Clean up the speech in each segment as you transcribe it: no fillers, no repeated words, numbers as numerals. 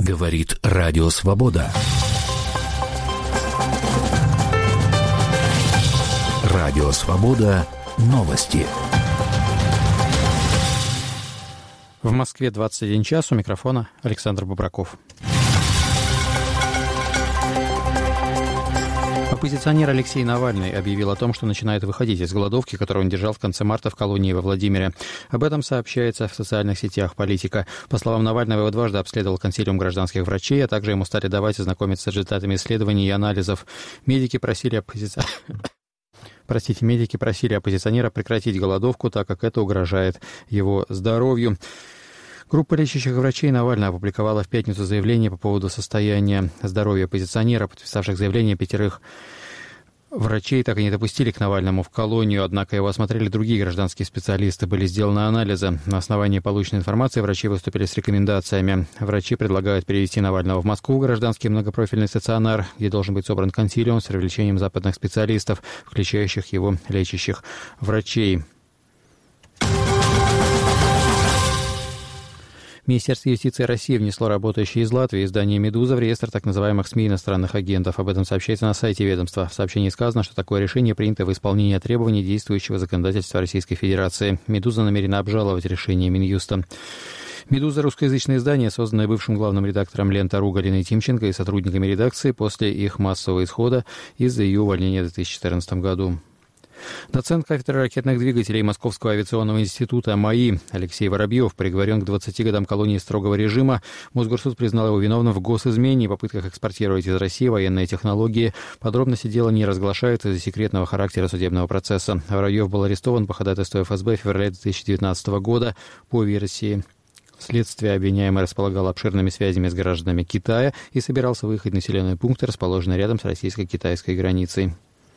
Говорит Радио Свобода. Радио Свобода. Новости. В Москве 21 час. У микрофона Александр Бобраков. Оппозиционер Алексей Навальный объявил о том, что начинает выходить из голодовки, которую он держал в конце марта в колонии во Владимире. Об этом сообщается в социальных сетях «Политика». По словам Навального, его дважды обследовал консилиум гражданских врачей, а также ему стали давать ознакомиться с результатами исследований и анализов. Медики просили оппозиционера прекратить голодовку, так как это угрожает его здоровью. Группа лечащих врачей Навального опубликовала в пятницу заявление по поводу состояния здоровья оппозиционера. Подписавших заявление 5 врачей так и не допустили к Навальному в колонию, однако его осмотрели другие гражданские специалисты. Были сделаны анализы. На основании полученной информации врачи выступили с рекомендациями. Врачи предлагают перевести Навального в Москву в гражданский многопрофильный стационар, где должен быть собран консилиум с привлечением западных специалистов, включающих его лечащих врачей. Министерство юстиции России внесло работающее из Латвии издание «Медуза» в реестр так называемых СМИ иностранных агентов. Об этом сообщается на сайте ведомства. В сообщении сказано, что такое решение принято в исполнении требований действующего законодательства Российской Федерации. «Медуза» намерена обжаловать решение Минюста. «Медуза» — русскоязычное издание, созданное бывшим главным редактором «Лента.ру» Галиной Тимченко и сотрудниками редакции после их массового исхода из-за ее увольнения в 2014 году. Доцент кафедры ракетных двигателей Московского авиационного института МАИ Алексей Воробьев приговорен к 20 годам колонии строгого режима. Мосгорсуд признал его виновным в госизмене и попытках экспортировать из России военные технологии. Подробности дела не разглашаются из-за секретного характера судебного процесса. Воробьев был арестован по ходатайству ФСБ в феврале 2019 года. По версии следствия, обвиняемый располагал обширными связями с гражданами Китая и собирался выехать в населенные пункты, расположенные рядом с российско-китайской границей.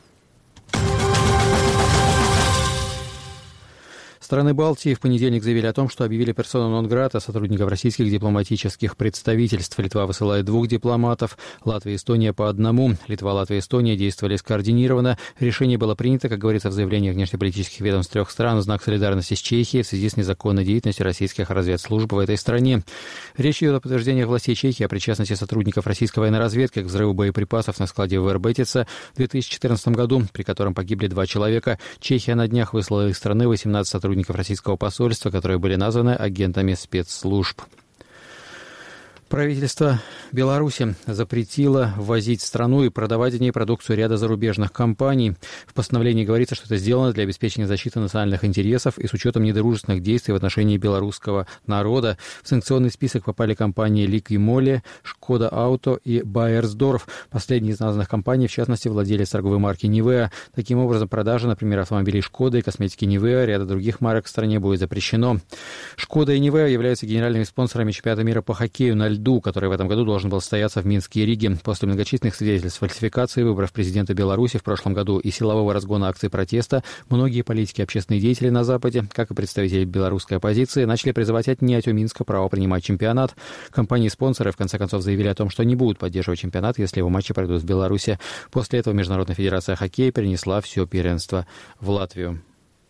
Страны Балтии в понедельник заявили о том, что объявили персона нон-грата сотрудников российских дипломатических представительств. Литва высылает 2 дипломатов, Латвия и Эстония по 1. Литва, Латвия и Эстония действовали скоординированно. Решение было принято, как говорится в заявлениях внешнеполитических ведомств 3 стран, в знак солидарности с Чехией в связи с незаконной деятельностью российских разведслужб в этой стране. Речь идет о подтверждениях властей Чехии о причастности сотрудников российской военной разведки к взрыву боеприпасов на складе в Вербетице в 2014 году, при котором погибли 2 человека. Чехия на днях выслала из страны 18 сотрудников российского посольства, которые были названы агентами спецслужб. Правительство Беларуси запретило ввозить в страну и продавать в ней продукцию ряда зарубежных компаний. В постановлении говорится, что это сделано для обеспечения защиты национальных интересов и с учетом недружественных действий в отношении белорусского народа. В санкционный список попали компании «Лик-Емоле», «Шкода Ауто» и «Байерсдорф». Последняя из названных компаний, в частности, владелец торговой марки «Нивеа». Таким образом, продажа, например, автомобилей «Шкода» и косметики «Нивеа», ряда других марок в стране будет запрещено. «Шкода» и «Нивеа» являются генеральными спонсорами чемпионата мира по хоккею на льду, который в этом году должен был состояться в Минске и Риге. После многочисленных свидетельств фальсификации выборов президента Беларуси в прошлом году и силового разгона акций протеста, многие политики и общественные деятели на Западе, как и представители белорусской оппозиции, начали призывать отнять у Минска право принимать чемпионат. Компании-спонсоры в конце концов заявили о том, что не будут поддерживать чемпионат, если его матчи пройдут в Беларуси. После этого Международная федерация хоккея перенесла все первенство в Латвию.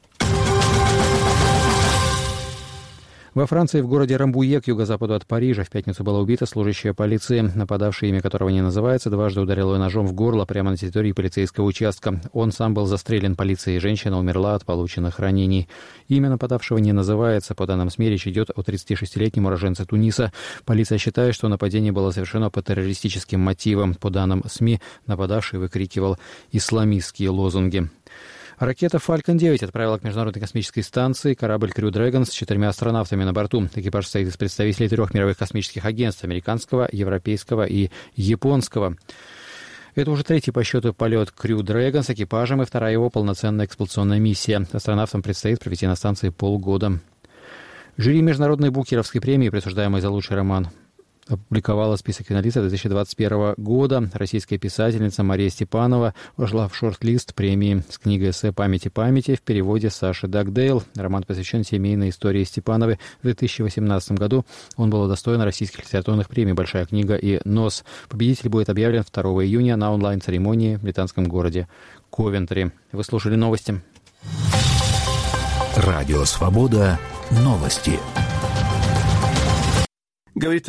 Во Франции, в городе Рамбуе, к юго-западу от Парижа, в пятницу была убита служащая полиции. Нападавший, имя которого не называется, дважды ударил ее ножом в горло прямо на территории полицейского участка. Он сам был застрелен полицией, и женщина умерла от полученных ранений. Имя нападавшего не называется. По данным СМИ, речь идет о 36-летнем уроженце Туниса. Полиция считает, что нападение было совершено по террористическим мотивам. По данным СМИ, нападавший выкрикивал исламистские лозунги. Ракета Falcon 9 отправила к Международной космической станции корабль Crew Dragon с 4 астронавтами на борту. Экипаж состоит из представителей 3 мировых космических агентств – американского, европейского и японского. Это уже 3-й по счету полет Crew Dragon с экипажем и 2-я его полноценная эксплуатационная миссия. Астронавтам предстоит провести на станции полгода. Жюри Международной Букеровской премии, присуждаемой за лучший роман, опубликовала список финалистов 2021 года. Российская писательница Мария Степанова вошла в шорт-лист премии с книгой эссе «Памяти» в переводе Саши Дагдейл. Роман посвящен семейной истории Степановой. В 2018 году он был удостоен российских литературных премий «Большая книга» и «Нос». Победитель будет объявлен 2 июня на онлайн-церемонии в британском городе Ковентри. Вы слушали новости. Радио «Свобода». Новости. Говорит